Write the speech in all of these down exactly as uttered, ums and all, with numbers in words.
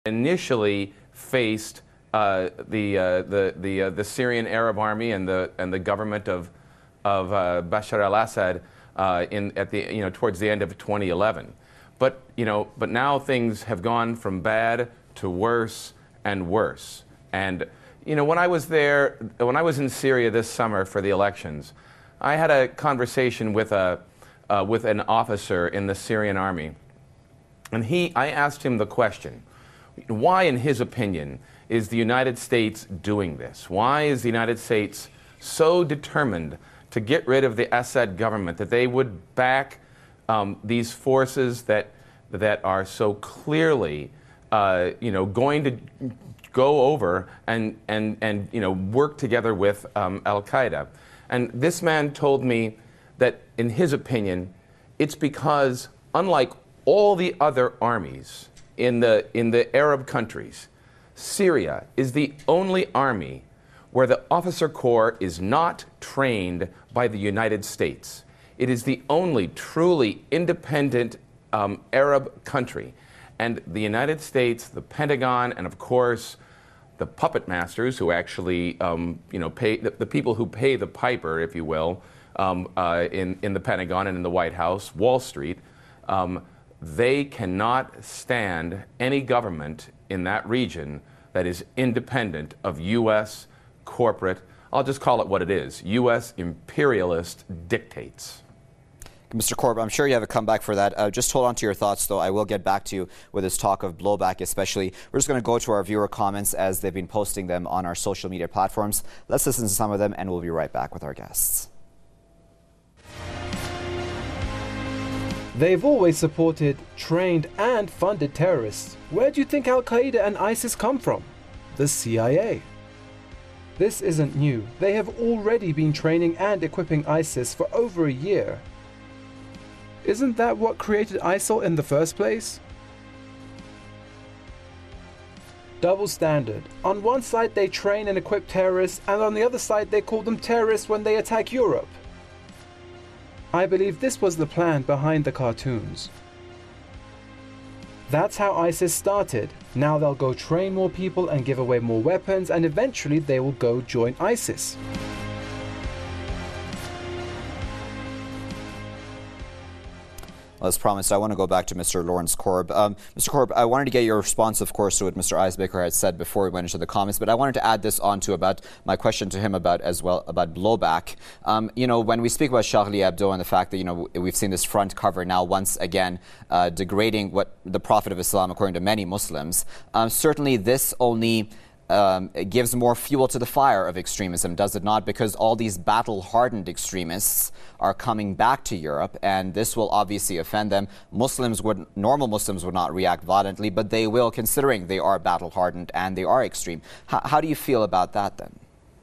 initially faced uh, the, uh, the, the, uh, the Syrian Arab Army and the, and the government of, of uh, Bashar al-Assad uh, in, at the, you know, towards the end of twenty eleven. But, you know, but now things have gone from bad to worse and worse. And, you know, when I was there, when I was in Syria this summer for the elections, I had a conversation with, a, uh, with an officer in the Syrian army. And he, I asked him the question, why, in his opinion, is the United States doing this? Why is the United States so determined to get rid of the Assad government that they would back um, these forces that, that are so clearly uh, you know, going to go over and, and, and you know, work together with um, Al-Qaeda? And this man told me that, in his opinion, it's because, unlike all the other armies in the, in the Arab countries, Syria is the only army where the officer corps is not trained by the United States. It is the only truly independent um, Arab country. And the United States, the Pentagon, and of course, the puppet masters who actually, um, you know, pay, the, the people who pay the piper, if you will, um, uh, in, in the Pentagon and in the White House, Wall Street, um, they cannot stand any government in that region that is independent of U S corporate, I'll just call it what it is, U S imperialist dictates. Mister Korb, I'm sure you have a comeback for that. Uh, just hold on to your thoughts, though. I will get back to you with this talk of blowback, especially. We're just going to go to our viewer comments as they've been posting them on our social media platforms. Let's listen to some of them, and we'll be right back with our guests. They've always supported, trained and funded terrorists. Where do you think Al-Qaeda and ISIS come from? The C I A. This isn't new. They have already been training and equipping ISIS for over a year. Isn't that what created ISIL in the first place? Double standard. On one side they train and equip terrorists, and on the other side they call them terrorists when they attack Europe. I believe this was the plan behind the cartoons. That's how ISIS started. Now they'll go train more people and give away more weapons, and eventually they will go join ISIS. Well, as promised, I want to go back to Mister Lawrence Korb. Um, Mister Korb, I wanted to get your response, of course, to what Mister Eisbacher had said before we went into the comments, but I wanted to add this on to about my question to him about as well about blowback. Um, you know, when we speak about Charlie Hebdo and the fact that, you know, we've seen this front cover now once again uh, degrading what the Prophet of Islam, according to many Muslims, um, certainly this only Um, it gives more fuel to the fire of extremism, does it not? Because all these battle-hardened extremists are coming back to Europe, and this will obviously offend them. Muslims would, normal Muslims would not react violently, but they will, considering they are battle-hardened and they are extreme. H- how do you feel about that, then?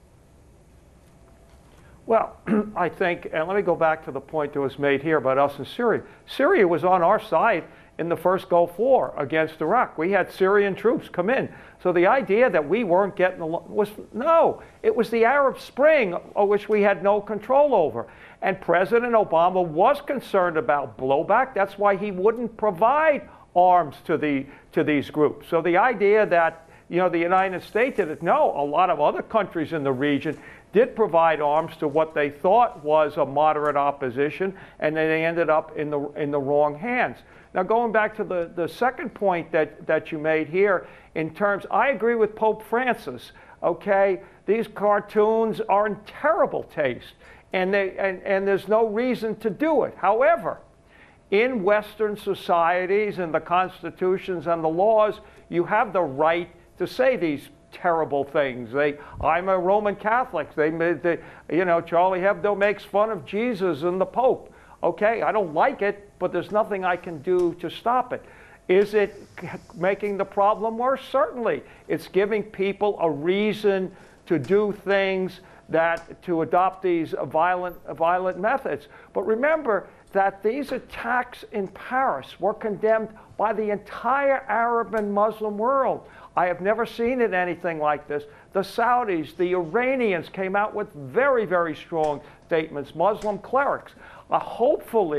Well, I think, and let me go back to the point that was made here about us in Syria. Syria was on our side in the first Gulf War against Iraq. We had Syrian troops come in. So the idea that we weren't getting along was, no, it was the Arab Spring, which we had no control over. And President Obama was concerned about blowback. That's why he wouldn't provide arms to, the, to these groups. So the idea that, you know, the United States did it, no, a lot of other countries in the region did provide arms to what they thought was a moderate opposition, and then they ended up in the, in the wrong hands. Now, going back to the, the second point that, that you made here, in terms, I agree with Pope Francis, okay? These cartoons are in terrible taste, and, they, and, and there's no reason to do it. However, in Western societies and the constitutions and the laws, you have the right to say these terrible things. They, I'm a Roman Catholic. They, they, you know, Charlie Hebdo makes fun of Jesus and the Pope. Okay, I don't like it, but there's nothing I can do to stop it. Is it making the problem worse? Certainly. It's giving people a reason to do things, that to adopt these violent, violent methods. But remember that these attacks in Paris were condemned by the entire Arab and Muslim world. I have never seen it anything like this. The Saudis, the Iranians came out with very, very strong statements, Muslim clerics. Uh, hopefully,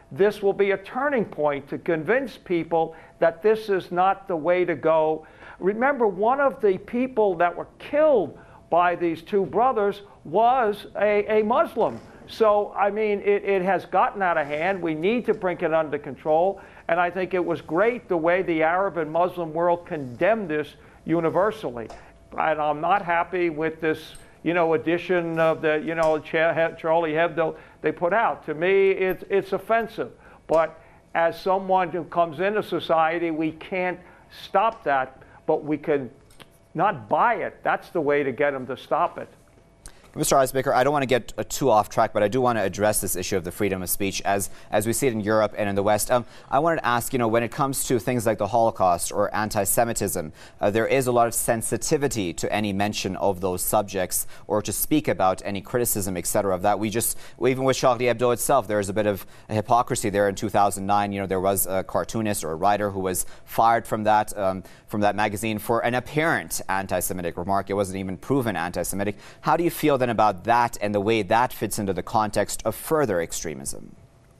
this will be a turning point to convince people that this is not the way to go. Remember, one of the people that were killed by these two brothers was a, a Muslim. So, I mean, it, it has gotten out of hand. We need to bring it under control. And I think it was great the way the Arab and Muslim world condemned this universally. And I'm not happy with this, you know, edition of the, you know, Charlie Hebdo they put out. To me, it's, it's offensive. But as someone who comes into society, we can't stop that, but we can not buy it. That's the way to get them to stop it. Mister Eisbacher, I don't want to get uh, too off track, but I do want to address this issue of the freedom of speech as as we see it in Europe and in the West. Um, I wanted to ask, you know, when it comes to things like the Holocaust or anti-Semitism, uh, there is a lot of sensitivity to any mention of those subjects or to speak about any criticism, et cetera, of that. We just, even with Charlie Hebdo itself, there is a bit of a hypocrisy there. In two thousand nine, you know, there was a cartoonist or a writer who was fired from that um, from that magazine for an apparent anti-Semitic remark. It wasn't even proven anti-Semitic. How do you feel then about that and the way that fits into the context of further extremism?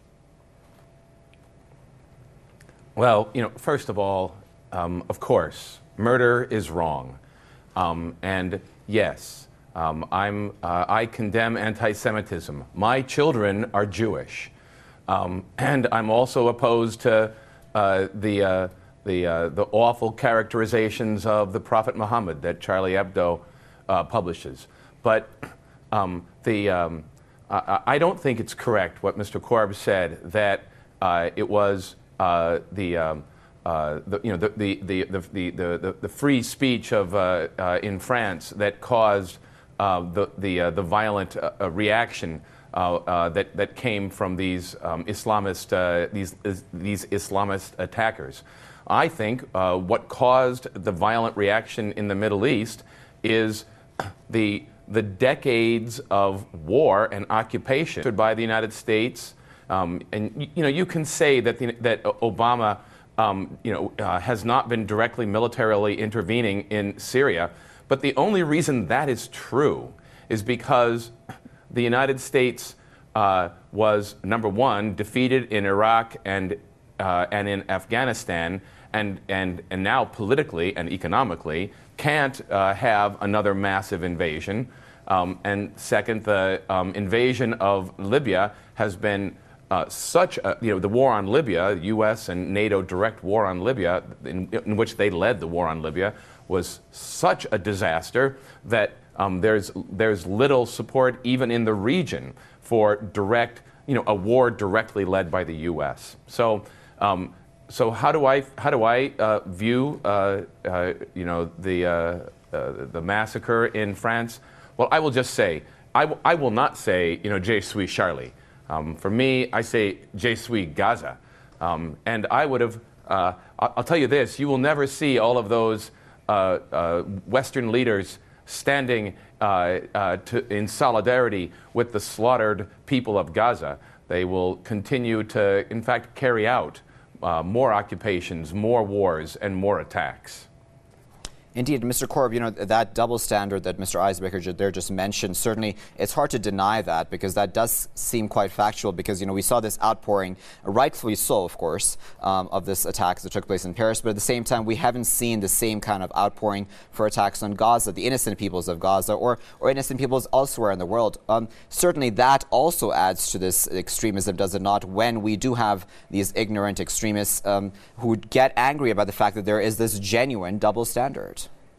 Well, you know, first of all, um, of course, murder is wrong. Um, and yes, um, I'm, uh, I condemn anti-Semitism. My children are Jewish. Um, and I'm also opposed to uh, the, uh, the, uh, the awful characterizations of the Prophet Muhammad that Charlie Hebdo uh, publishes. But um, the, um, I, I don't think it's correct what Mister Korb said, that uh, it was uh, the, um, uh, the, you know, the, the, the, the, the, the free speech of, uh, uh, in France that caused uh, the, the, uh, the violent uh, reaction uh, uh, that, that came from these um, Islamist, uh, these, these Islamist attackers. I think uh, what caused the violent reaction in the Middle East is the the decades of war and occupation by the United States. Um, and, you know, you can say that, the, that Obama, um, you know, uh, has not been directly militarily intervening in Syria, but the only reason that is true is because the United States uh, was, number one, defeated in Iraq and, uh, and in Afghanistan, and, and, and now politically and economically can't uh, have another massive invasion. Um, and second, the um, invasion of Libya has been uh, such a, you know, the war on Libya, U S and NATO direct war on Libya, in, in which they led the war on Libya, was such a disaster that um, there's, there's little support even in the region for direct, you know, a war directly led by the U S. So, um, so how do I, how do I uh, view, uh, uh, you know, the, uh, uh, the massacre in France? Well, I will just say, I, w I will not say, you know, Je suis Charlie. Um, for me, I say Je suis Gaza. Um, and I would have, uh, I'll tell you this, you will never see all of those uh, uh, Western leaders standing uh, uh, to, in solidarity with the slaughtered people of Gaza. They will continue to, in fact, carry out uh, more occupations, more wars, and more attacks. Indeed, Mister Korb, you know, that double standard that Mister Eisbacher there just mentioned, certainly it's hard to deny that, because that does seem quite factual, because, you know, we saw this outpouring, rightfully so, of course, um, of this attacks that took place in Paris, but at the same time, we haven't seen the same kind of outpouring for attacks on Gaza, the innocent peoples of Gaza, or, or innocent peoples elsewhere in the world. Um, certainly that also adds to this extremism, does it not, when we do have these ignorant extremists um, who get angry about the fact that there is this genuine double standard.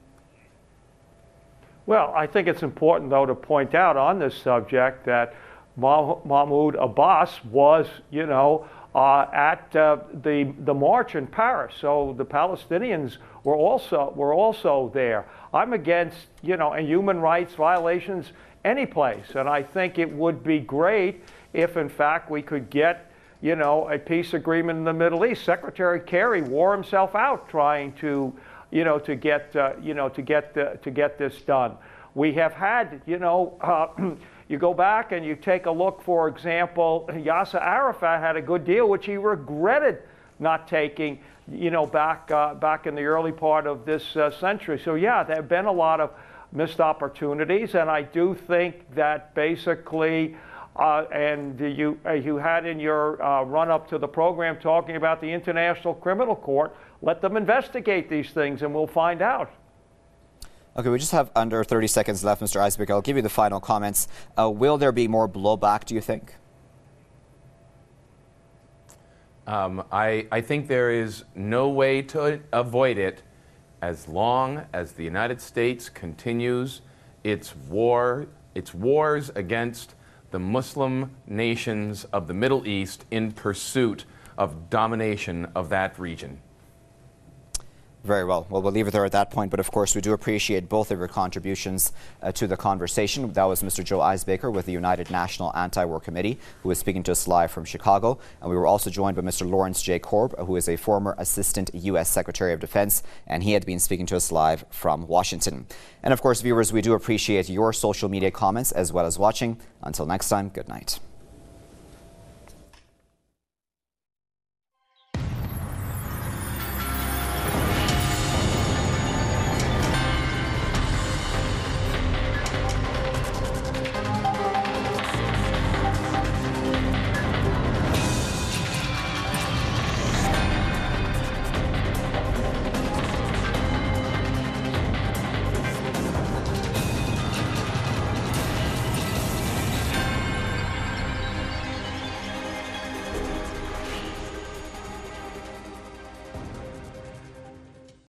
Well, I think it's important, though, to point out on this subject that Mahmoud Abbas was, you know, uh, at uh, the the march in Paris. So the Palestinians were also were also there. I'm against, you know, and human rights violations any place, and I think it would be great if, in fact, we could get, you know, a peace agreement in the Middle East. Secretary Kerry wore himself out trying to, you know, to get, uh, you know, to get, uh, to get this done. We have had, you know, uh, you go back and you take a look, for example, Yasser Arafat had a good deal, which he regretted not taking, you know, back, uh, back in the early part of this uh, century. So yeah, there have been a lot of missed opportunities, and I do think that basically Uh, and you, uh, you had in your uh, run-up to the program talking about the International Criminal Court. Let them investigate these things and we'll find out. Okay, we just have under thirty seconds left, Mister Eisbacher. I'll give you the final comments. Uh, will there be more blowback, do you think? Um, I, I think there is no way to avoid it as long as the United States continues its war, its wars against the Muslim nations of the Middle East in pursuit of domination of that region. Very well. Well, we'll leave it there at that point. But of course, we do appreciate both of your contributions uh, to the conversation. That was Mister Joe Eisbacher with the United National Anti-War Committee, who was speaking to us live from Chicago. And we were also joined by Mister Lawrence J. Korb, who is a former Assistant U S Secretary of Defense, and he had been speaking to us live from Washington. And of course, viewers, we do appreciate your social media comments as well as watching. Until next time, good night.